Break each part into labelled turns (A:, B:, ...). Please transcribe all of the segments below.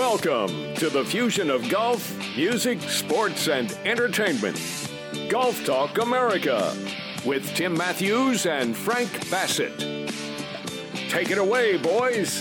A: Welcome to the fusion of golf, music, sports, and entertainment. Golf Talk America with Tim Matthews and Frank Bassett. Take it away, boys.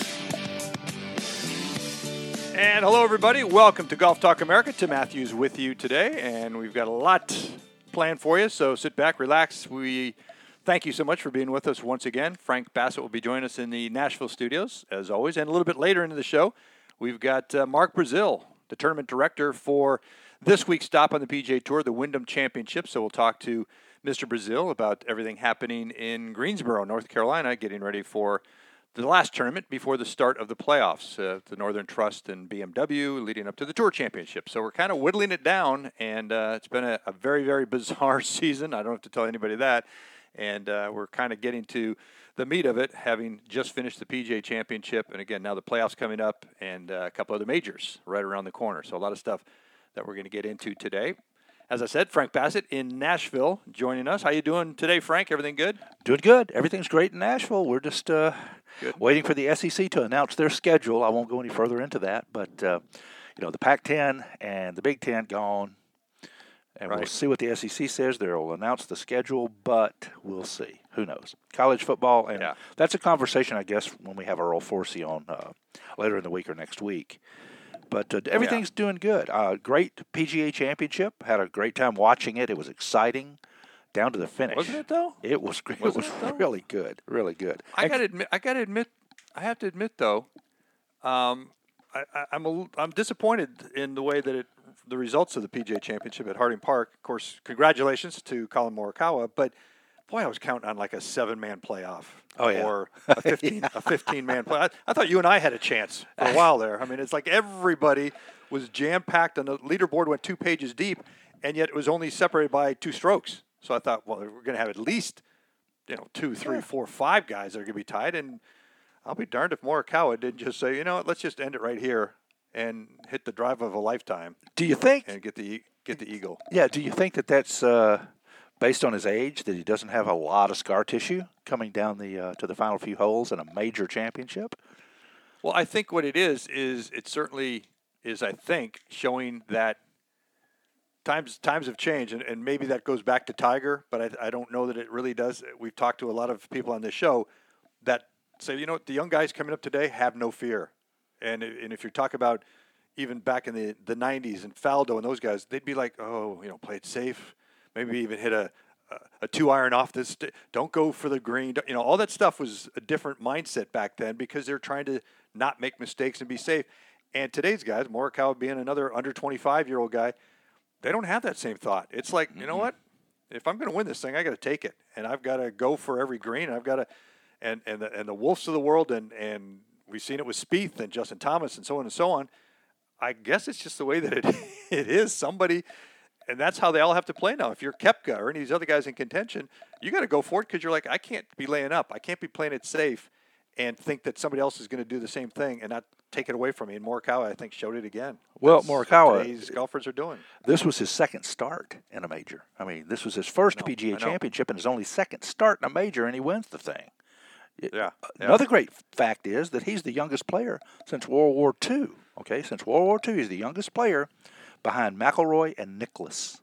B: And hello, everybody. Welcome to Golf Talk America. Tim Matthews with you today, and we've got a lot planned for you, so sit back, relax. We thank you so much for being with us once again. Frank Bassett will be joining us in the Nashville studios, as always, and a little bit later into the show, we've got Mark Brazil, the tournament director for this week's stop on the PGA Tour, the Wyndham Championship. So we'll talk to Mr. Brazil about everything happening in Greensboro, North Carolina, getting ready for the last tournament before the start of the playoffs, the Northern Trust and BMW leading up to the Tour Championship. So we're kind of whittling it down, and it's been a very, very bizarre season. I don't have to tell anybody that. And we're kind of getting to the meat of it, having just finished the PGA Championship. And again, now the playoffs coming up and a couple other majors right around the corner. So a lot of stuff that we're going to get into today. As I said, Frank Bassett in Nashville joining us. How you doing today, Frank? Everything good?
C: Doing good. Everything's great in Nashville. We're just waiting for the SEC to announce their schedule. I won't go any further into that. But, the Pac-10 and the Big Ten gone. And We'll see what the SEC says. They'll announce the schedule, but we'll see. Who knows? College football, and that's a conversation, I guess, when we have Earl Forsey on later in the week or next week. But everything's doing good. Great PGA Championship. Had a great time watching it. It was exciting down to the finish.
B: Wasn't it, though?
C: It was great. It was really good. Really good.
B: I have to admit, though, I'm disappointed in the way that the results of the PGA Championship at Harding Park. Of course, congratulations to Colin Morikawa, but boy, I was counting on like a 7-man playoff or a 15-man play. I thought you and I had a chance for a while there. I mean, it's like everybody was jam-packed, and the leaderboard went 2 pages deep, and yet it was only separated by 2 strokes. So I thought, well, we're going to have at least 2, 3, 4, 5 guys that are going to be tied, and I'll be darned if Morikawa didn't just say, let's just end it right here and hit the drive of a lifetime.
C: Do you think?
B: And get the eagle.
C: Yeah. Do you think that that's based on his age, that he doesn't have a lot of scar tissue coming down to the final few holes in a major championship?
B: Well, I think what it is it certainly is, I think, showing that times have changed, and maybe that goes back to Tiger, but I don't know that it really does. We've talked to a lot of people on this show that say, the young guys coming up today have no fear. And if you talk about even back in the 90s and Faldo and those guys, they'd be like, play it safe. Maybe even hit a 2-iron off this. Don't go for the green. All that stuff was a different mindset back then because they're trying to not make mistakes and be safe. And today's guys, Morikawa being another under 25-year-old guy, they don't have that same thought. It's like, you know what? If I'm going to win this thing, I got to take it, and I've got to go for every green. I've got to, and the Wolves of the world, and we've seen it with Spieth and Justin Thomas and so on and so on. I guess it's just the way that it is. Somebody, and that's how they all have to play now. If you're Koepka or any of these other guys in contention, you got to go for it because you're like, I can't be laying up. I can't be playing it safe and think that somebody else is going to do the same thing and not take it away from me. And Morikawa, I think, showed it again.
C: Well, Morikawa,
B: these golfers are doing.
C: This was his second start in a major. I mean, this was his first PGA Championship and his only second start in a major, and he wins the thing. Another great fact is that he's the youngest player since World War II. Okay, since World War II, he's the youngest player behind McIlroy and Nicklaus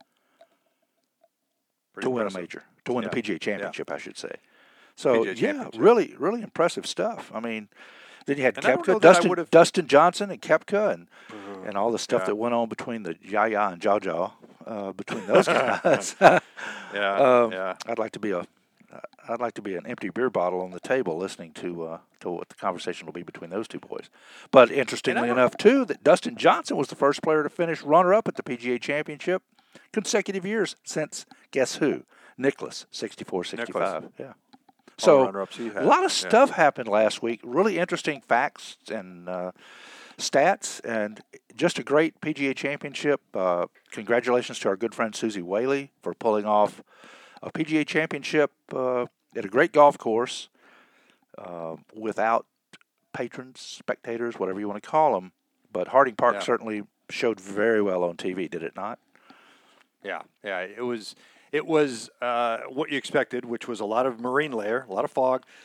C: to win a major, to win the PGA Championship, I should say. So, really, really impressive stuff. I mean, then you had Koepka, Dustin Johnson and Koepka and all the stuff that went on between the Yaya and Jaw between those guys. I'd like to be an empty beer bottle on the table listening to what the conversation will be between those two boys. But interestingly enough, too, that Dustin Johnson was the first player to finish runner-up at the PGA Championship consecutive years since, guess who? Nicklaus, 64-65. Yeah. So a lot of stuff happened last week. Really interesting facts and stats, and just a great PGA Championship. Congratulations to our good friend Susie Whaley for pulling off a PGA Championship at a great golf course without patrons, spectators, whatever you want to call them. But Harding Park certainly showed very well on TV, did it not?
B: Yeah. It was what you expected, which was a lot of marine layer, a lot of fog,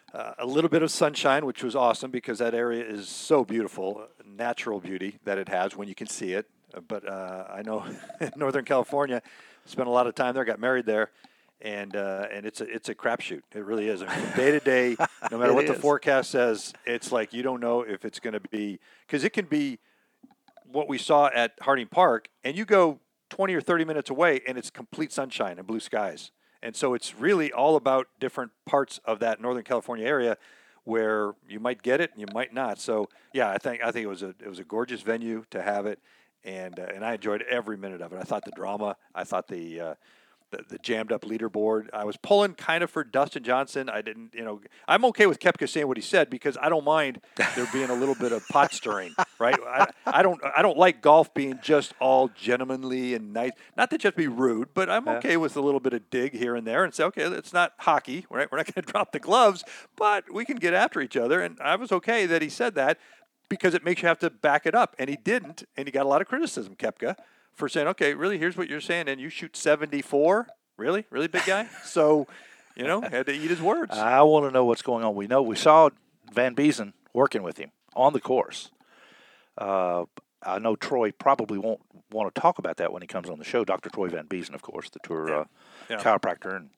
B: a little bit of sunshine, which was awesome because that area is so beautiful, natural beauty that it has when you can see it. But I know in Northern California, spent a lot of time there, got married there, and it's a crapshoot. It really is. I mean, day to day, no matter what the forecast says, it's like you don't know if it's going to be, because it can be what we saw at Harding Park, and you go 20 or 30 minutes away, and it's complete sunshine and blue skies. And so it's really all about different parts of that Northern California area where you might get it and you might not. So yeah, I think it was a gorgeous venue to have it, and I enjoyed every minute of it. I thought the drama, I thought the jammed up leaderboard. I was pulling kind of for Dustin Johnson. I didn't, I'm okay with Koepka saying what he said because I don't mind there being a little bit of pot stirring, right? I don't like golf being just all gentlemanly and nice. Not to just be rude, but I'm okay with a little bit of dig here and there and say, okay, it's not hockey, right? We're not going to drop the gloves, but we can get after each other. And I was okay that he said that because it makes you have to back it up. And he didn't, and he got a lot of criticism, Koepka, for saying, okay, really, here's what you're saying, and you shoot 74? Really, big guy? So, had to eat his words.
C: I want to know what's going on. We saw Van Biesen working with him on the course. I know Troy probably won't want to talk about that when he comes on the show. Dr. Troy Van Biesen, of course, the tour chiropractor and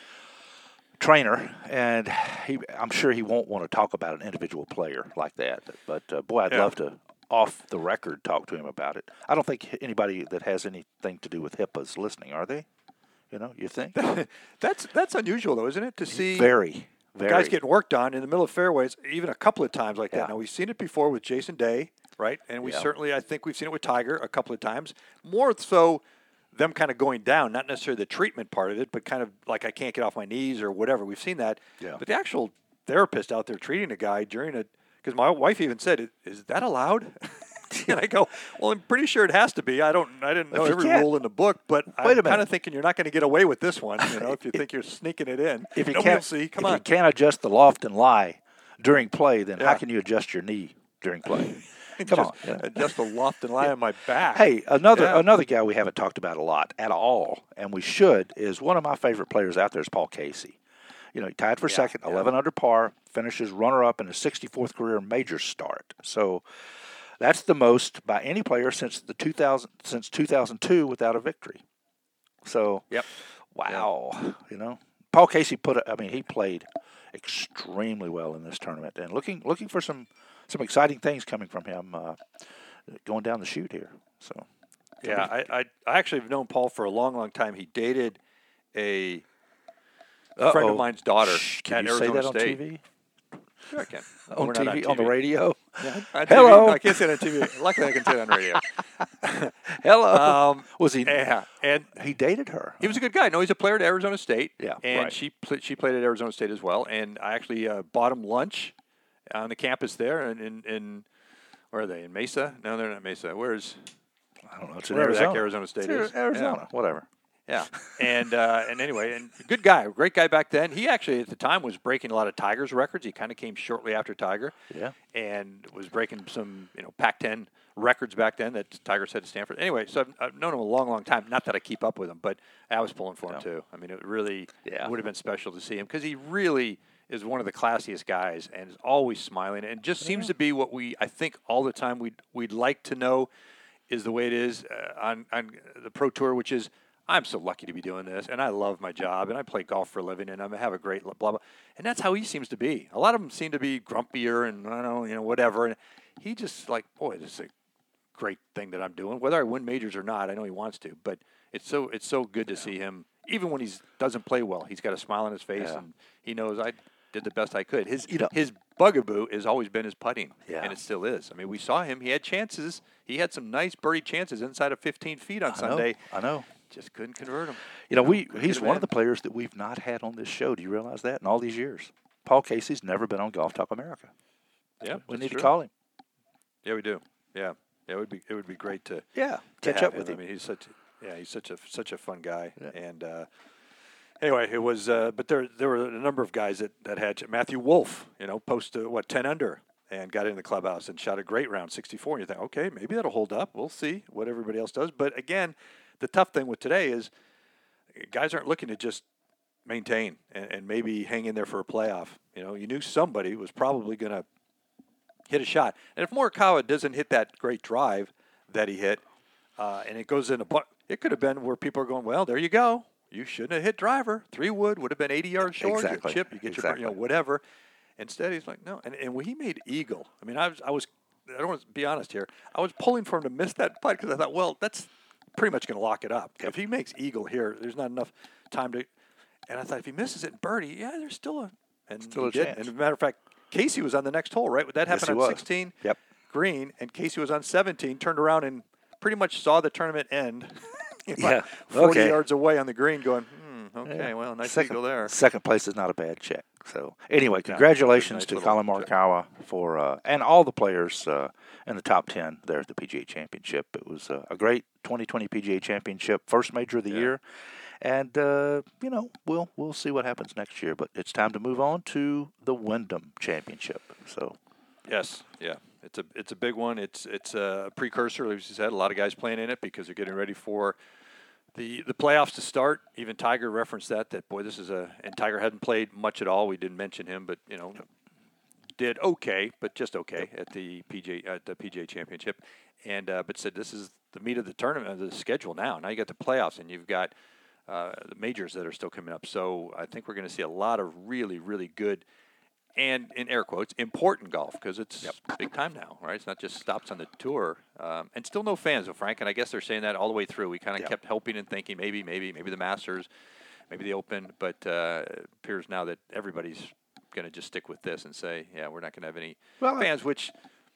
C: trainer, and I'm sure he won't want to talk about an individual player like that. But, boy, I'd love to, off the record, talk to him about it. I don't think anybody that has anything to do with HIPAA is listening, are they? You think?
B: That's unusual, though, isn't it? To see
C: very
B: guys getting worked on in the middle of fairways, even a couple of times like that. Now, we've seen it before with Jason Day, right? And we certainly, I think we've seen it with Tiger a couple of times. More so them kind of going down, not necessarily the treatment part of it, but kind of like I can't get off my knees or whatever. We've seen that. Yeah. But the actual therapist out there treating a guy during a – because my wife even said, "Is that allowed?" And I go, "Well, I'm pretty sure it has to be. I didn't know every rule in the book, but I'm kind of thinking you're not going to get away with this one. If you think you're sneaking it in,
C: if you can't adjust the loft and lie during play, then how can you adjust your knee during play? Come on,
B: adjust the loft and lie on my back."
C: Hey, another guy we haven't talked about a lot at all, and we should, is one of my favorite players out there is Paul Casey. He tied for second, 11 under par, finishes runner-up in his 64th career major start. So that's the most by any player since 2002 without a victory. So, wow, Paul Casey he played extremely well in this tournament, and looking for some exciting things coming from him going down the chute here. So,
B: I actually have known Paul for a long, long time. He dated a friend of mine's daughter
C: at
B: Arizona
C: say that
B: State.
C: On TV?
B: Sure I can.
C: On TV, on the radio?
B: Yeah.
C: Hello.
B: No, I can't say it on TV. Luckily, I can say it on radio.
C: Hello. Was he?
B: Yeah. And
C: he dated her.
B: He was a good guy. No, he's a player at Arizona State.
C: Yeah.
B: And she played at Arizona State as well. And I actually bought him lunch on the campus there in where are they? In Mesa? No, they're not Mesa. Where's?
C: I don't know. It's in Arizona.
B: Arizona State is.
C: Arizona. Whatever.
B: Yeah, and anyway, and good guy, great guy back then. He actually at the time was breaking a lot of Tiger's records. He kind of came shortly after Tiger, and was breaking some Pac-10 records back then that Tiger set at Stanford. Anyway, so I've known him a long, long time. Not that I keep up with him, but I was pulling for him too. I mean, it really would have been special to see him because he really is one of the classiest guys and is always smiling and just seems to be what I think all the time we'd like to know is the way it is on the Pro Tour, which is. I'm so lucky to be doing this, and I love my job, and I play golf for a living, and I have a great blah, blah. And that's how he seems to be. A lot of them seem to be grumpier and, I don't know, whatever. And he just like, boy, this is a great thing that I'm doing. Whether I win majors or not, I know he wants to. But it's so good to see him, even when he doesn't play well. He's got a smile on his face, and he knows I did the best I could. His bugaboo has always been his putting, and it still is. I mean, we saw him. He had chances. He had some nice birdie chances inside of 15 feet on Sunday.
C: I know.
B: Just couldn't convert him.
C: He's one of the players that we've not had on this show. Do you realize that? In all these years, Paul Casey's never been on Golf Talk America.
B: Yeah,
C: we need to call him.
B: Yeah, we do. Yeah, it would be great to
C: catch up with him.
B: I mean, he's such a fun guy. Yeah. And anyway, it was. But there were a number of guys that had Matthew Wolff, posted 10 under and got in the clubhouse and shot a great round, 64. And you think, okay, maybe that'll hold up. We'll see what everybody else does. But again. The tough thing with today is guys aren't looking to just maintain and maybe hang in there for a playoff. You knew somebody was probably going to hit a shot. And if Morikawa doesn't hit that great drive that he hit, and it goes in it could have been where people are going, well, there you go. You shouldn't have hit driver. 3 would have been 80 yards short.
C: Exactly.
B: You chip, you get your, whatever. Instead, he's like, no. And when he made eagle, I mean, I don't want to be honest here. I was pulling for him to miss that putt because I thought, well, that's pretty much going to lock it up. If he makes eagle here, there's not enough time to. And I thought if he misses it in birdie, there's still a
C: chance.
B: And as a matter of fact, Casey was on the next hole, right? That happened on 16 green, and Casey was on 17, turned around and pretty much saw the tournament end. 40 yards away on the green going, well, nice eagle there.
C: Second place is not a bad check. So, anyway, congratulations to Collin Morikawa for and all the players in the top 10 there at the PGA Championship. It was a great 2020 PGA Championship, first major of the year. And, we'll see what happens next year. But it's time to move on to the Wyndham Championship. So,
B: yes, yeah. It's a big one. It's a precursor, as you said. A lot of guys playing in it because they're getting ready for the playoffs to start. Even Tiger referenced that boy, this is and Tiger hadn't played much at all. We didn't mention him, but did okay, but just okay at the PGA Championship, and but said this is the meat of the tournament, of the schedule now. Now you got the playoffs, and you've got the majors that are still coming up. So I think we're going to see a lot of really, really good. And in air quotes, important golf because it's big time now, right? It's not just stops on the tour, and still no fans, though, Frank. And I guess they're saying that all the way through. We kind of kept hoping and thinking maybe the Masters, maybe the Open, but it appears now that everybody's going to just stick with this and say, we're not going to have any fans, which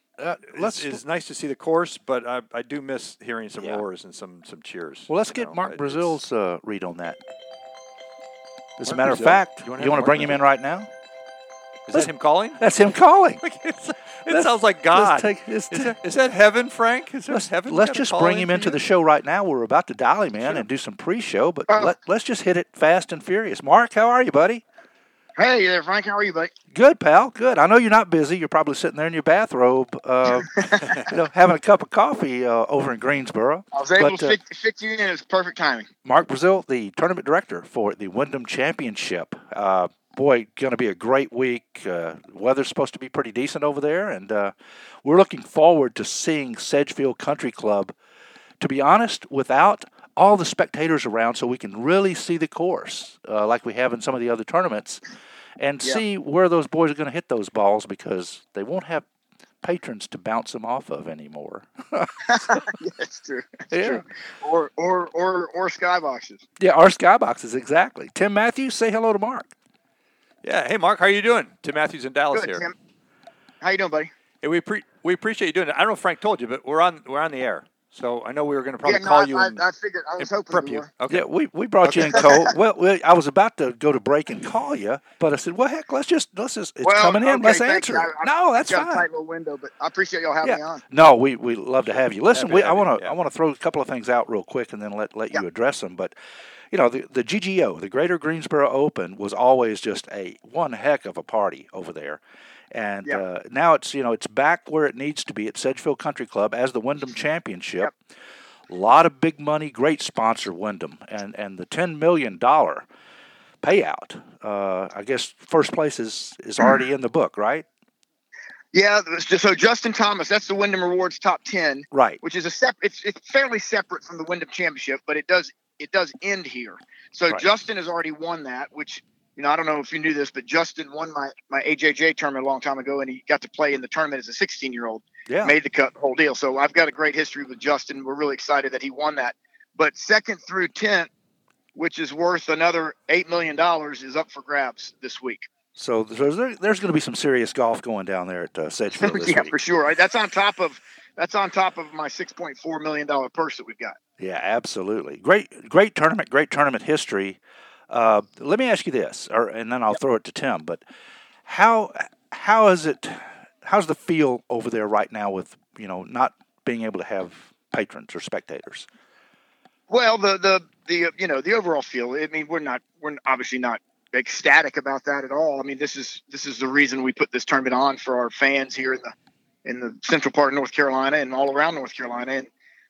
B: is nice to see the course, but I do miss hearing some roars and some cheers.
C: Well, let's get Mark Brazil's read on that. As a matter of fact, you want to bring him in right now?
B: Is that him calling?
C: That's him calling.
B: It sounds like God. Is that heaven, Frank? Is that heaven?
C: Let's just bring him into the show right now. We're about to dial him in and do some pre-show, but let's just hit it fast and furious. Mark, how are you, buddy?
D: Hey there, Frank. How are you, buddy?
C: Good, pal. Good. I know you're not busy. You're probably sitting there in your bathrobe, having a cup of coffee over in Greensboro.
D: I was able to fit you in. It was perfect timing.
C: Mark Brazil, the tournament director for the Wyndham Championship. Boy, going to be a great week. Weather's supposed to be pretty decent over there, and we're looking forward to seeing Sedgefield Country Club, to be honest, without all the spectators around so we can really see the course like we have in some of the other tournaments and see where those boys are going to hit those balls because they won't have patrons to bounce them off of anymore.
D: That's true. That's true. Or skyboxes.
C: Yeah, or skyboxes, exactly. Tim Matthews, say hello to Mark.
B: Yeah. Hey, Mark, how are you doing? Tim Matthews in Dallas.
D: Good,
B: here.
D: Tim. How you doing, buddy?
B: Hey, we appreciate you doing it. I don't know if Frank told you, but we're on the air. So I know we were going to probably call you.
D: I figured. I was hoping we were.
B: Okay.
C: Yeah, we brought you in cold. Well, I was about to go to break and call you, but I said, well, heck, let's just it's coming in. Let's answer it. No, that's fine.
D: Got a tight little window, but I appreciate y'all having me on.
C: No, we love to have you. Listen, I want to throw a couple of things out real quick and then let you address them. But the GGO, the Greater Greensboro Open, was always just one heck of a party over there. And now it's back where it needs to be at Sedgefield Country Club as the Wyndham Championship. Yep. A lot of big money, great sponsor, Wyndham, and the $10 million payout. I guess first place is already in the book, right?
D: Yeah. So Justin Thomas, that's the Wyndham Rewards Top 10,
C: right?
D: Which is it's fairly separate from the Wyndham Championship, but it does end here. So right. Justin has already won that, which. I don't know if you knew this, but Justin won my AJJ tournament a long time ago, and he got to play in the tournament as a 16-year-old. Yeah. Made the cut, whole deal. So I've got a great history with Justin. We're really excited that he won that. But second through 10th, which is worth another $8 million, is up for grabs this week.
C: So there's going to be some serious golf going down there at Sedgefield this week.
D: Yeah, for sure. Right? That's on top of my $6.4 million purse that we've got.
C: Yeah, absolutely. Great tournament history. Let me ask you this, and then I'll throw it to Tim. But how is it? How's the feel over there right now with not being able to have patrons or spectators?
D: Well, the overall feel. I mean, we're obviously not ecstatic about that at all. I mean, this is the reason we put this tournament on for our fans here in the central part of North Carolina and all around North Carolina. And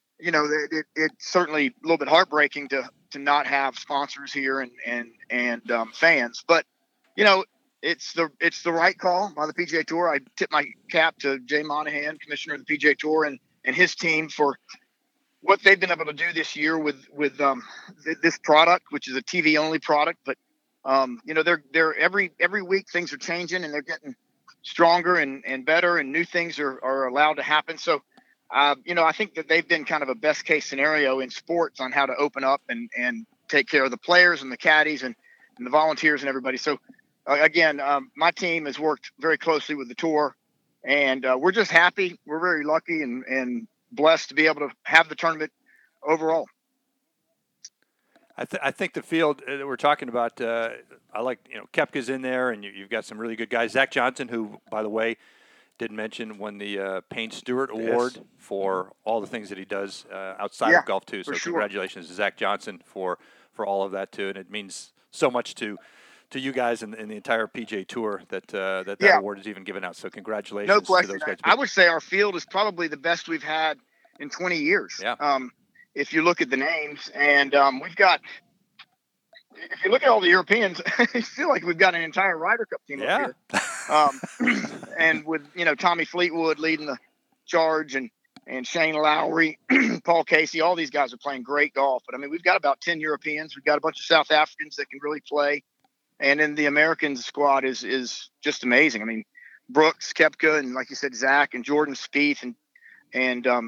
D: it's certainly a little bit heartbreaking to not have sponsors here and fans. But, it's the right call by the PGA Tour. I tip my cap to Jay Monahan, commissioner of the PGA Tour, and his team for what they've been able to do this year with this product, which is a TV only product. But they're every week things are changing and they're getting stronger and better, and new things are allowed to happen. So I think that they've been kind of a best case scenario in sports on how to open up and take care of the players and the caddies and the volunteers and everybody. So again, my team has worked very closely with the tour, and we're just happy. We're very lucky and blessed to be able to have the tournament overall.
B: I think the field that we're talking about, I like, Koepka's in there, and you've got some really good guys. Zach Johnson, who, by the way, didn't mention, won the Payne Stewart Award for all the things that he does outside of golf, too. So congratulations to Zach Johnson for all of that, too. And it means so much to you guys and the entire PGA Tour that award is even given out. So congratulations to those guys.
D: I would say our field is probably the best we've had in 20 years.
B: Yeah.
D: If you look at the names, and we've got, if you look at all the Europeans, I feel like we've got an entire Ryder Cup team up here. And with, Tommy Fleetwood leading the charge and Shane Lowry, Paul Casey, all these guys are playing great golf. But, we've got about 10 Europeans. We've got a bunch of South Africans that can really play. And then the American squad is just amazing. Brooks, Koepka, and like you said, Zach and Jordan Spieth and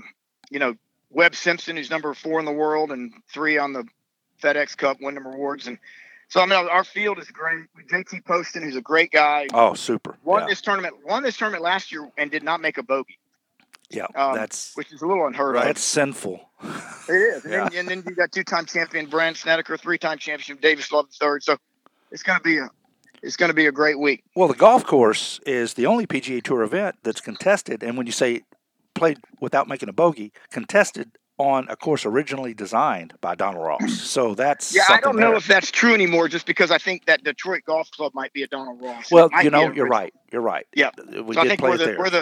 D: Webb Simpson, who's number 4 in the world and 3 on the FedEx Cup Wyndham Awards. And so, our field is great. JT Poston, who's a great guy.
C: Oh, super.
D: Won this tournament last year and did not make a bogey.
C: Yeah,
D: which is a little unheard of.
C: That's sinful.
D: It is. And then you got 2-time champion Brand Snedeker, 3-time champion Davis Love III. So it's going to be a great week.
C: Well, the golf course is the only PGA Tour event that's contested, and when you say played without making a bogey, contested on a course originally designed by Donald Ross. So that's
D: I don't know if that's true anymore, just because I think that Detroit Golf Club might be a Donald Ross.
C: Well, you're right. Yeah,
D: so I think we're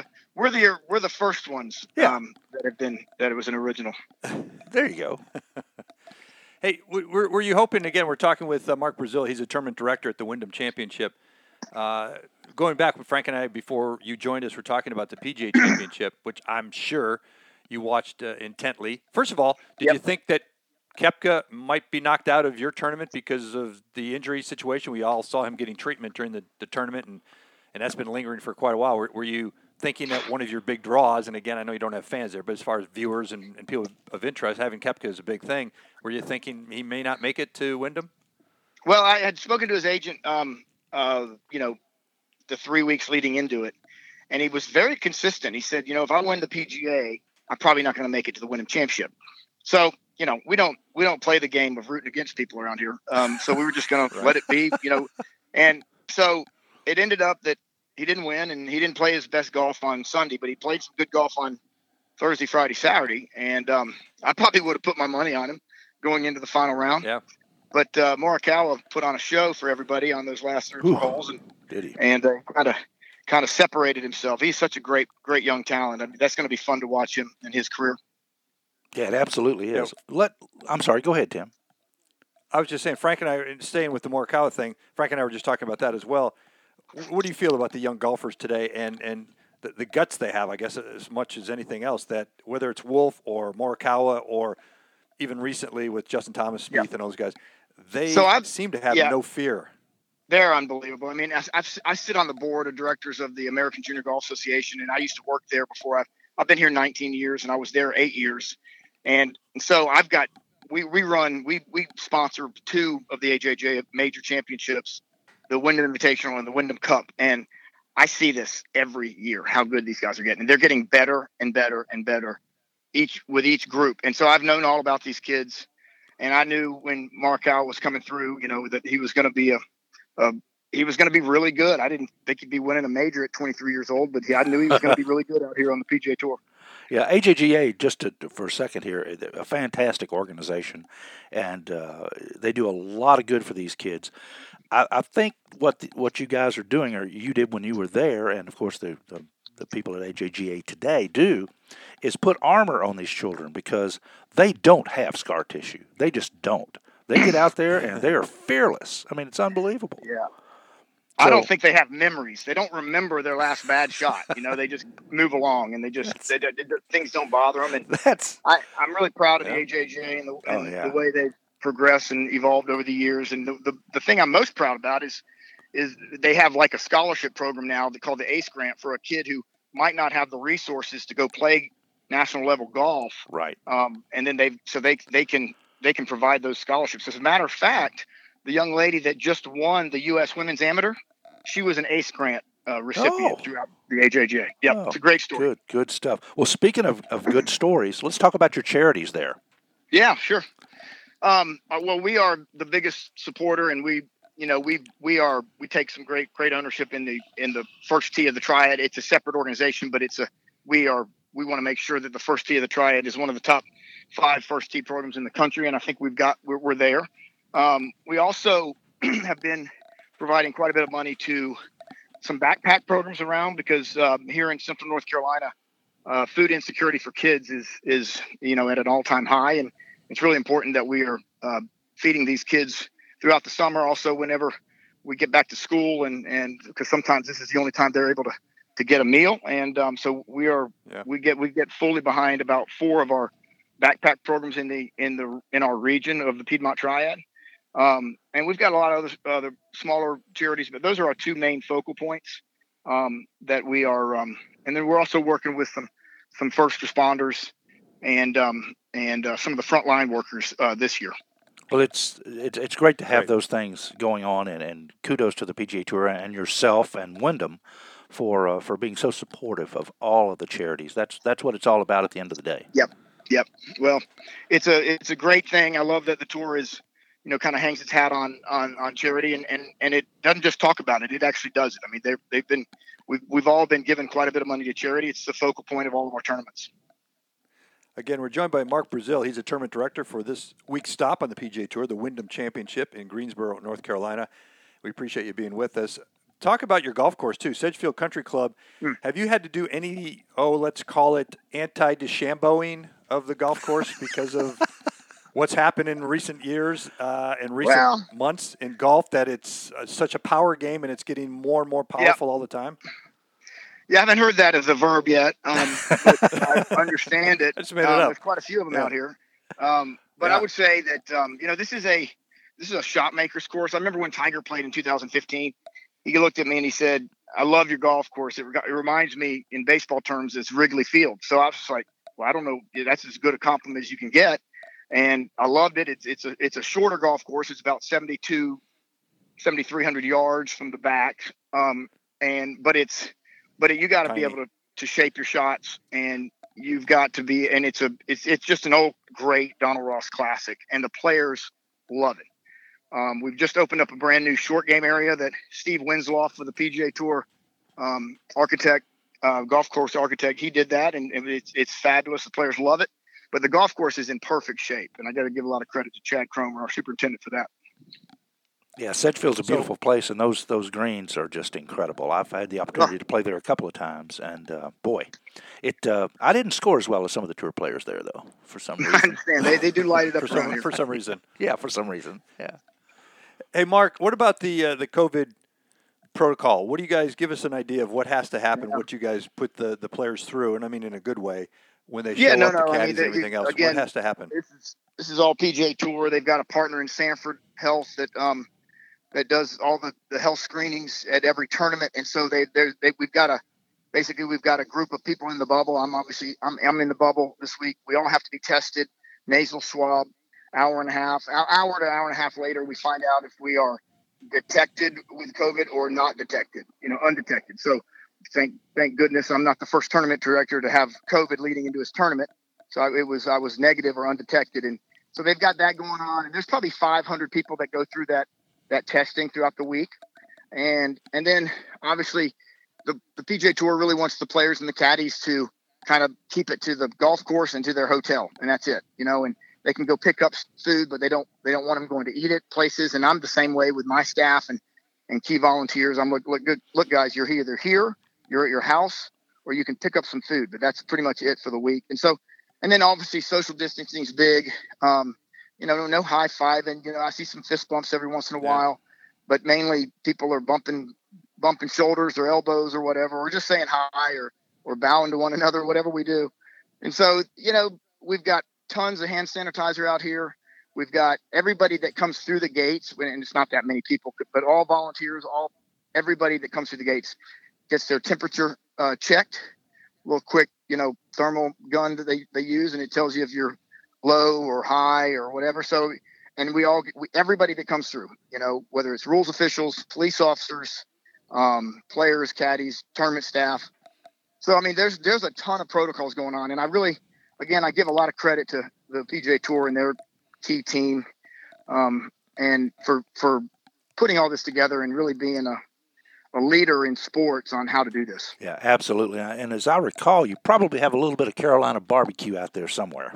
D: the first ones that it was an original.
C: There you go.
B: Hey, were you hoping, again, we're talking with Mark Brazil, he's a tournament director at the Wyndham Championship. Going back with Frank and I, before you joined us, we're talking about the PGA Championship, which I'm sure you watched intently. First of all, did you think that Koepka might be knocked out of your tournament because of the injury situation? We all saw him getting treatment during the tournament, and that's been lingering for quite a while. Were you thinking that one of your big draws, and again, I know you don't have fans there, but as far as viewers and people of interest, having Koepka is a big thing, were you thinking he may not make it to Wyndham?
D: Well, I had spoken to his agent, the 3 weeks leading into it, and he was very consistent. He said, if I win the PGA, I'm probably not going to make it to the Wyndham Championship. So, we don't play the game of rooting against people around here. So we were just going to let it be, and so it ended up that he didn't win, and he didn't play his best golf on Sunday, but he played some good golf on Thursday, Friday, Saturday. And I probably would have put my money on him going into the final round.
B: Yeah.
D: But Morikawa put on a show for everybody on those last 3 holes, and kind of separated himself. He's such a great young talent. That's going to be fun to watch him in his career.
C: Yeah, it absolutely is. I'm sorry. Go ahead, Tim.
B: I was just saying, Frank and I, staying with the Morikawa thing, Frank and I were just talking about that as well. What do you feel about the young golfers today and the guts they have, I guess, as much as anything else, that whether it's Wolff or Morikawa or even recently with Justin Thomas, Spieth, and those guys, they seem to have no fear.
D: They're unbelievable. I sit on the board of directors of the American Junior Golf Association, and I used to work there before. I've been here 19 years, and I was there 8 years. And so we sponsor 2 of the AJJ major championships, the Wyndham Invitational and the Wyndham Cup. And I see this every year, how good these guys are getting. And they're getting better and better and better with each group. And so I've known all about these kids. And I knew when Morikawa was coming through, that he was going to be really good. I didn't think he'd be winning a major at 23 years old, but I knew he was going to be really good out here on the PGA Tour.
C: Yeah, AJGA, for a second here, a fantastic organization, and they do a lot of good for these kids. I think what you guys are doing, or you did when you were there, and of course the people at AJGA today do, is put armor on these children because they don't have scar tissue. They just don't. They get out there and they are fearless. It's unbelievable.
D: Yeah. I don't think they have memories. They don't remember their last bad shot. They just move along, and things don't bother them. And I'm really proud of the AJJ and the way they progressed and evolved over the years. And the thing I'm most proud about is they have like a scholarship program now called the ACE Grant for a kid who might not have the resources to go play national level golf.
C: Right.
D: And then they can provide those scholarships. As a matter of fact, the young lady that just won the U.S. Women's Amateur, she was an ACE Grant recipient throughout the AJJ. Yep, it's a great story.
C: Good stuff. Well, speaking of good stories, let's talk about your charities there.
D: Yeah, sure. Well, we are the biggest supporter, and we take some great ownership in the first tee of the Triad. It's a separate organization, but we want to make sure that the first tee of the Triad is one of the top 5 first tee programs in the country, and I think we're there. We also have been providing quite a bit of money to some backpack programs around because here in Central North Carolina, food insecurity for kids is at an all-time high, and it's really important that we are feeding these kids throughout the summer. Also, whenever we get back to school, and because sometimes this is the only time they're able to get a meal, and so we get fully behind about 4 of our backpack programs in our region of the Piedmont Triad. And we've got a lot of other smaller charities, but those are our 2 main focal points that we are. And then we're also working with some first responders and some of the frontline workers this year.
C: Well, it's great to have those things going on, and kudos to the PGA Tour and yourself and Wyndham for being so supportive of all of the charities. That's what it's all about at the end of the day.
D: Yep. Well, it's a great thing. I love that the tour is, kind of hangs its hat on charity, and it doesn't just talk about it. It actually does it. I mean, we've all been given quite a bit of money to charity. It's the focal point of all of our tournaments.
B: Again, we're joined by Mark Brazil. He's a tournament director for this week's stop on the PGA Tour, the Wyndham Championship in Greensboro, North Carolina. We appreciate you being with us. Talk about your golf course, too, Sedgefield Country Club. Have you had to do any, let's call it anti-DeChambeauing of the golf course because of what's happened in recent years and recent months in golf, that it's such a power game and it's getting more and more powerful all the time?
D: Yeah, I haven't heard that as a verb yet, but I understand it.
B: I just made it up.
D: There's quite a few of them out here. But I would say that, this is a shot maker's course. I remember when Tiger played in 2015, he looked at me and he said, "I love your golf course. It reminds me in baseball terms as Wrigley Field." So I was just like, well, I don't know. That's as good a compliment as you can get. And I loved it. It's a shorter golf course. It's about 7,300 yards from the back. But you got to be able to shape your shots, and you've got to be, and it's just an old great Donald Ross classic, and the players love it. We've just opened up a brand new short game area that Steve Winslow for the PGA Tour golf course architect, he did that, and it's fabulous. The players love it, but the golf course is in perfect shape, and I got to give a lot of credit to Chad Cromer, our superintendent, for that.
C: Yeah, Sedgefield's a beautiful place, and those greens are just incredible. I've had the opportunity to play there a couple of times, and boy, I didn't score as well as some of the tour players there, though, for some reason.
D: I understand. They do light it up
B: for some reason.
C: Yeah, for some reason. Yeah.
B: Hey, Mark, what about the COVID protocol? What do you guys give us an idea of what has to happen? What you guys put the players through, and I mean in a good way, when they show up to caddies and everything else. Again, what has to happen?
D: This is all PGA Tour. They've got a partner in Sanford Health that does all the health screenings at every tournament, and so we've got a group of people in the bubble. I'm in the bubble this week. We all have to be tested, nasal swab, hour to hour and a half later, we find out if we are detected with COVID or not detected, undetected. So thank goodness I'm not the first tournament director to have COVID leading into his tournament. So I was negative or undetected, and so they've got that going on. And there's probably 500 people that go through that testing throughout the week. And then obviously the PGA Tour really wants the players and the caddies to kind of keep it to the golf course and to their hotel. And that's it, and they can go pick up food, but they don't want them going to eat at places. And I'm the same way with my staff and key volunteers. I'm like, look guys, you're either here, you're at your house, or you can pick up some food, but that's pretty much it for the week. And then obviously social distancing is big. No high-fiving. I see some fist bumps every once in a while, but mainly people are bumping bumping shoulders or elbows or whatever, or just saying hi or bowing to one another, whatever we do. And so, we've got tons of hand sanitizer out here. We've got everybody that comes through the gates, and it's not that many people, but all volunteers, everybody that comes through the gates gets their temperature checked. A little quick, thermal gun that they use, and it tells you if you're low or high or whatever. So, and everybody that comes through, whether it's rules officials, police officers, players, caddies, tournament staff. So, I mean, there's a ton of protocols going on, and I give a lot of credit to the PGA Tour and their key team, and for putting all this together and really being a leader in sports on how to do this.
C: Yeah, absolutely. And as I recall, you probably have a little bit of Carolina barbecue out there somewhere.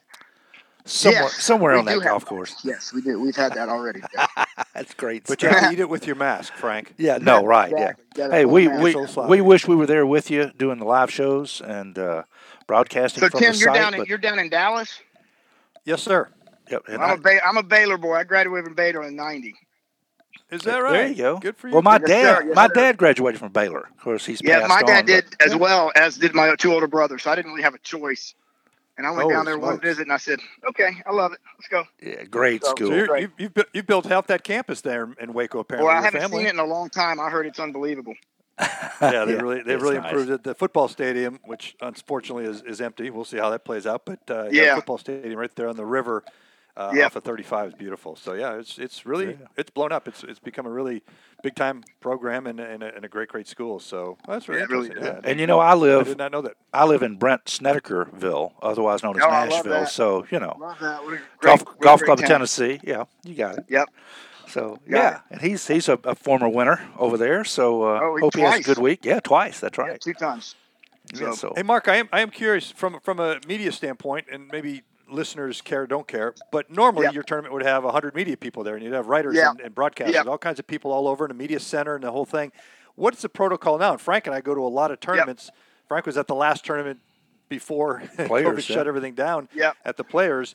C: Somewhere on that golf course.
D: Yes, we do. We've had that already. Yeah.
C: That's great.
B: But you have to eat it with your mask, Frank.
C: Yeah, no, right. Exactly. Yeah. Hey, we wish we were there with you doing the live shows and broadcasting from
D: Tim,
C: the site.
D: So, you're down in Dallas?
B: Yes, sir.
C: Yep.
D: I'm a Baylor boy. I graduated from Baylor in '90.
B: Is that right?
C: There you go.
B: Good for you.
C: Well, my dad graduated from Baylor. Of course, he's passed on.
D: Yeah, my dad did as well, as did my two older brothers. So I didn't really have a choice. And I went down there one visit, and I said, "Okay, I love it. Let's go."
C: Yeah, great school.
B: So you've built half that campus there in Waco, apparently.
D: Well, I haven't seen it in a long time. I heard it's unbelievable.
B: Yeah, they really improved it. The football stadium, which unfortunately is empty. We'll see how that plays out. But the football stadium right there on the river off of 35 is beautiful. So yeah, it's really it's blown up. It's become a really big time program and a great school. So that's really interesting.
D: Really,
C: and I
B: did not know that.
C: I live in Brent Snedekerville, otherwise known as Nashville. So
D: love that.
C: Golf Club of Tennessee. Yeah, you got it.
D: Yep.
C: So and he's a former winner over there. So hope he has a good week. Yeah, twice. That's right.
D: Yeah, 2 times.
C: So.
B: Hey, Mark, I am curious from a media standpoint, and maybe listeners don't care, but normally your tournament would have 100 media people there, and you'd have writers and broadcasters, all kinds of people all over in the media center and the whole thing. What's the protocol now? And Frank and I go to a lot of tournaments. Frank was at the last tournament before COVID shut everything down at the Players.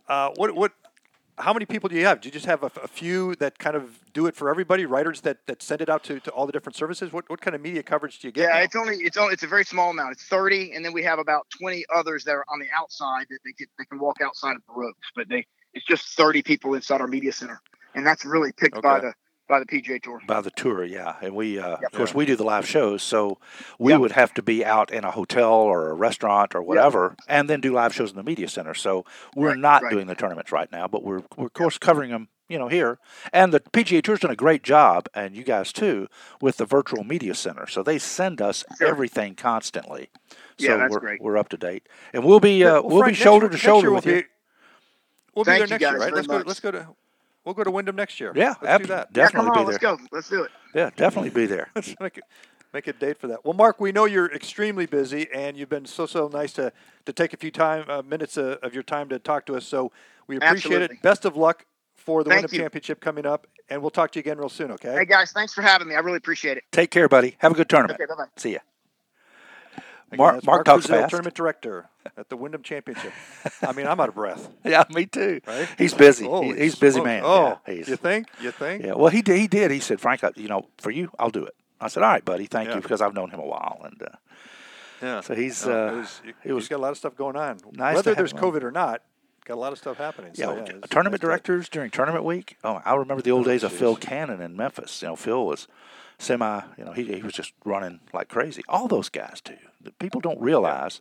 B: How many people do you have? Do you just have a few that kind of do it for everybody? Writers that send it out to all the different services? What kind of media coverage do you get?
D: Yeah, it's a very small amount. It's 30, and then we have about 20 others that are on the outside that they can walk outside of the ropes. But it's just 30 people inside our media center, and that's really picked by the PGA Tour.
C: By the tour, yeah. And we, of course, we do the live shows, so we would have to be out in a hotel or a restaurant or whatever, and then do live shows in the media center. So we're not doing the tournaments right now, but we're of course covering them, here. And the PGA Tour's done a great job, and you guys too, with the virtual media center. So they send us everything constantly. So
D: that's great.
C: We're up to date, and we'll be Frank, shoulder to shoulder with you.
B: We'll be there next year, right? We'll go to Wyndham next year.
C: Yeah,
B: let's do that.
C: Definitely be there.
D: Let's go. Let's do it.
C: Yeah, definitely be there.
B: Let's make a date for that. Well, Mark, we know you're extremely busy, and you've been so nice to take a few minutes of your time to talk to us. So we appreciate it. Best of luck for the Wyndham Championship coming up, and we'll talk to you again real soon, okay?
D: Hey, guys, thanks for having me. I really appreciate it.
C: Take care, buddy. Have a good tournament.
D: Okay, bye-bye.
C: See ya.
B: Again,
C: Mark talks
B: Brazil,
C: fast.
B: Tournament director at the Wyndham Championship. I mean, I'm out of breath.
C: Yeah, me too.
B: Right?
C: He's busy. He's a busy man.
B: Oh,
C: yeah,
B: you think?
C: Yeah. Well, he did. He said, "Frank, for you, I'll do it." I said, "All right, buddy. Thank you," because I've known him a while, and so he's
B: he's got a lot of stuff going on.
C: Nice
B: Whether there's COVID or not, got a lot of stuff happening.
C: Yeah, tournament directors during tournament week. Oh, I remember the old days of Phil Cannon in Memphis. Phil was semi. He was just running like crazy. All those guys do. People don't realize,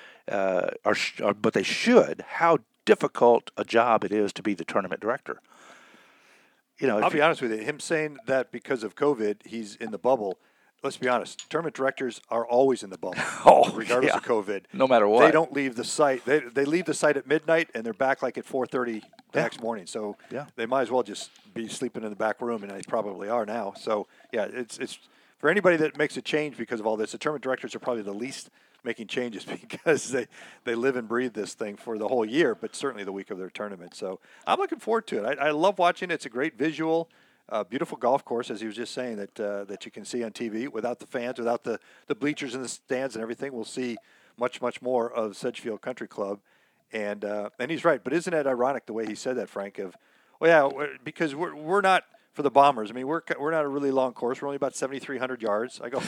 C: but they should, how difficult a job it is to be the tournament director.
B: I'll be honest with you. Him saying that because of COVID, he's in the bubble. Let's be honest. Tournament directors are always in the bubble, regardless of COVID.
C: No matter what.
B: They don't leave the site. They leave the site at midnight, and they're back like at 4:30 the next morning. So they might as well just be sleeping in the back room, and they probably are now. So, yeah, it's for anybody that makes a change because of all this, the tournament directors are probably the least making changes because they live and breathe this thing for the whole year, but certainly the week of their tournament. So I'm looking forward to it. I love watching it. It's a great visual. Beautiful golf course, as he was just saying, that you can see on TV without the fans, without the bleachers and the stands and everything. We'll see much more of Sedgefield Country Club, and he's right. But isn't it ironic the way he said that, Frank? Because we're not for the Bombers. I mean, we're not a really long course. We're only about 7,300 yards. I go,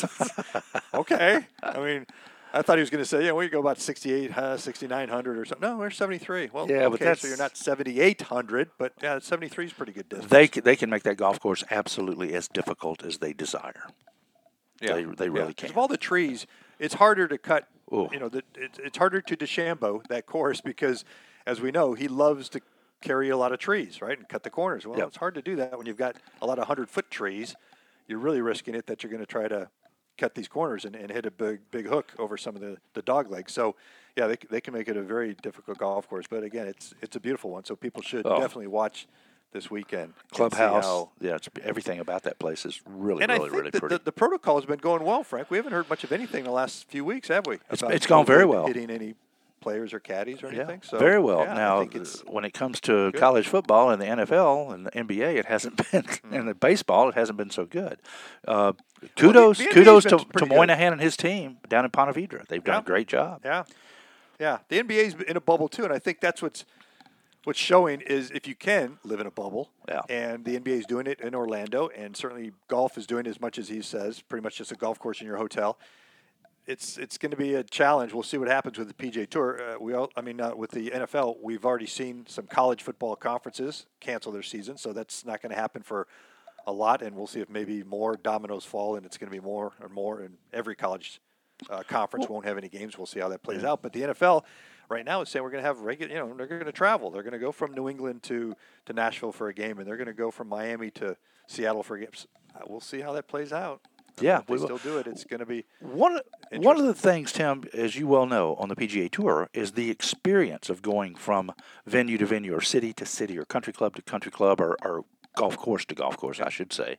B: okay. I mean, I thought he was going to say, we go about 6,900 or something. No, we're 73. Well,
C: yeah,
B: okay,
C: but
B: so you're not 7,800, but 73 is pretty good distance.
C: They can make that golf course absolutely as difficult as they desire. Yeah, they really can.
B: Because of all the trees, it's harder to cut. Ooh. It's harder to DeChambeau that course because, as we know, he loves to carry a lot of trees, right, and cut the corners. Well, It's hard to do that when you've got a lot of 100-foot trees. You're really risking it that you're going to try to cut these corners and hit a big hook over some of the dog legs. So, they can make it a very difficult golf course. But again, it's a beautiful one. So people should definitely watch this weekend.
C: Clubhouse, everything about that place is really pretty.
B: The protocol has been going well, Frank. We haven't heard much of anything in the last few weeks, have we?
C: It's gone very well.
B: Hitting any players or caddies or anything?
C: So, very well. Now, when it comes to college football and the NFL and the NBA, it hasn't been, and the baseball, it hasn't been so good. Kudos to Moynihan and his team down in Ponte Vedra. They've done a great job.
B: Yeah. The NBA's in a bubble, too, and I think that's what's showing is if you can live in a bubble, and the NBA is doing it in Orlando, and certainly golf is doing it as much as he says, pretty much just a golf course in your hotel. It's going to be a challenge. We'll see what happens with the PGA Tour. With the NFL, we've already seen some college football conferences cancel their season, so that's not going to happen for a lot, and we'll see if maybe more dominoes fall, and it's going to be more and more, and every college conference won't have any games. We'll see how that plays out. But the NFL right now is saying we're going to have regular, they're going to travel. They're going to go from New England to Nashville for a game, and they're going to go from Miami to Seattle for games. We'll see how that plays out.
C: Yeah,
B: we still do it. It's going to be
C: one of the things, Tim, as you well know, on the PGA Tour is the experience of going from venue to venue, or city to city, or country club to country club, or golf course to golf course, I should say,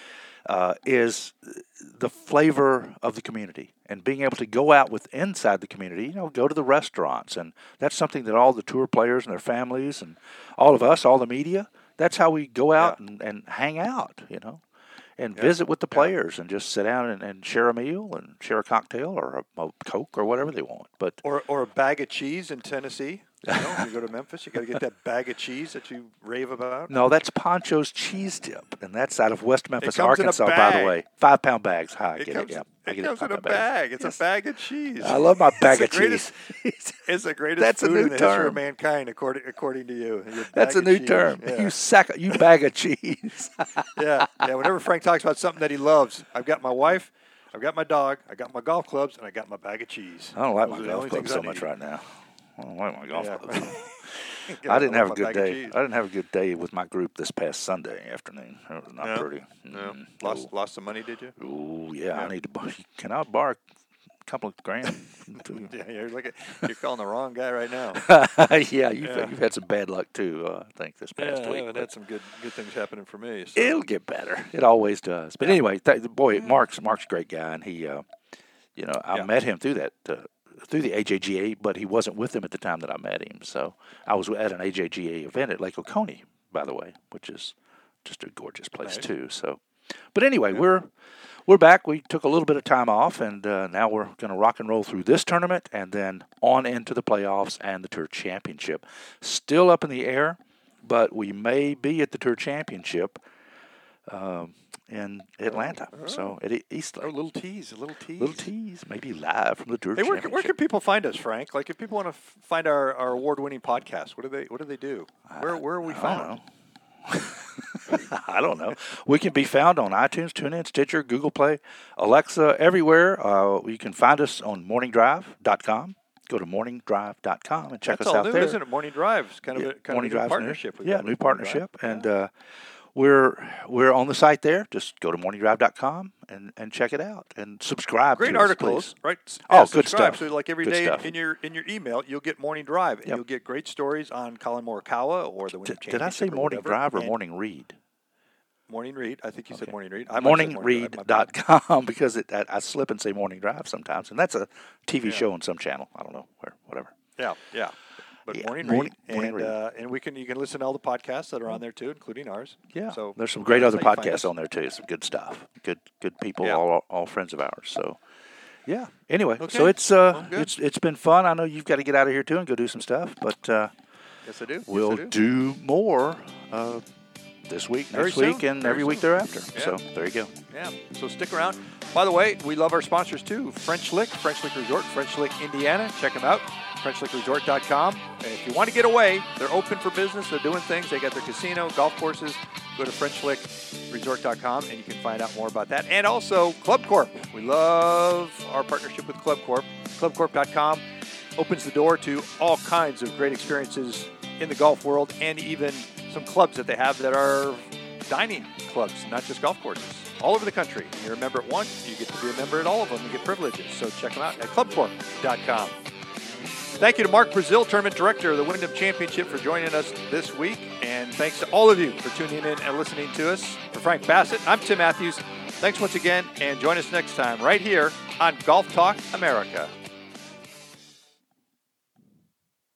C: is the flavor of the community and being able to go out inside the community. Go to the restaurants, and that's something that all the tour players and their families and all of us, all the media, that's how we go out and hang out. And visit with the players and just sit down and share a meal and share a cocktail or a Coke or whatever they want. But
B: or a bag of cheese in Tennessee. When you go to Memphis, you got to get that bag of cheese that you rave about.
C: No, that's Poncho's Cheese Dip, and that's out of West Memphis, Arkansas, by the way. 5-pound bags. I get it. Yeah,
B: it comes in a bag. It's a bag of cheese.
C: I love my bag of cheese.
B: It's the greatest food in the history of mankind, according to you.
C: That's a new term. Yeah. You bag of cheese.
B: Yeah. Whenever Frank talks about something that he loves, I've got my wife, I've got my dog, I got my golf clubs, and I got my bag of cheese.
C: I don't like my golf clubs so much right now. I don't like my golf clubs. I didn't have a good day. I didn't have a good day with my group this past Sunday afternoon. It was not pretty.
B: Lost some money, did you?
C: Oh yeah, I need to borrow. Can I borrow a couple of grand?
B: You're calling the wrong guy right now.
C: Yeah, you've had some bad luck too. I think this past week.
B: Yeah, had some good things happening for me. So.
C: It'll get better. It always does. But anyway, Mark's a great guy, and he, I met him through that. Through the AJGA, but he wasn't with them at the time that I met him. So I was at an AJGA event at Lake Oconee, by the way, which is just a gorgeous place too. So, but anyway, we're back. We took a little bit of time off, and now we're going to rock and roll through this tournament, and then on into the playoffs and the Tour Championship. Still up in the air, but we may be at the Tour Championship in Atlanta. So at East Lake.
B: A little tease.
C: Maybe live from the Tour Championship.
B: Where can people find us, Frank? Like if people want to find our award-winning podcast, what do they do? Where are we found?
C: I don't know. We can be found on iTunes, TuneIn, Stitcher, Google Play, Alexa, everywhere. You can find us on morningdrive.com. Go to morningdrive.com and check us out there.
B: That's all new, isn't it? Morning Drive is kind of a new partnership.
C: New partnership. And we're on the site there. Just go to morningdrive.com and check it out and subscribe.
B: Great
C: to
B: articles,
C: us,
B: right?
C: Good stuff.
B: So like every day in your email, you'll get Morning Drive, and you'll get great stories on Colin Morikawa or the Wyndham Championship.
C: Did I say Morning Drive or Morning Read?
B: Morning Read. I think you said Morning Read.
C: Morningread.com because I slip and say Morning Drive sometimes, and that's a TV show on some channel. I don't know where, whatever.
B: Yeah. But Morning Read, and you can listen to all the podcasts that are on there too, including ours.
C: Yeah, so there's some great other podcasts on there too. Some good stuff, good people, all friends of ours. So, yeah. Anyway, so it's been fun. I know you've got to get out of here too and go do some stuff, but
B: yes, I do.
C: We'll do more this week, next week, and every week thereafter. Yeah. So there you go.
B: Yeah. So stick around. By the way, we love our sponsors too. French Lick Resort, French Lick, Indiana. Check them out. FrenchLickResort.com. And if you want to get away, they're open for business. They're doing things. They got their casino, golf courses. Go to FrenchLickResort.com and you can find out more about that. And also Club Corp. We love our partnership with Club Corp. ClubCorp.com opens the door to all kinds of great experiences in the golf world, and even some clubs that they have that are dining clubs, not just golf courses, all over the country. You're a member at one, you get to be a member at all of them. You get privileges. So check them out at ClubCorp.com. Thank you to Mark Brazil, Tournament Director of the Wyndham Championship, for joining us this week. And thanks to all of you for tuning in and listening to us. For Frank Bassett, I'm Tim Matthews. Thanks once again, and join us next time right here on Golf Talk America.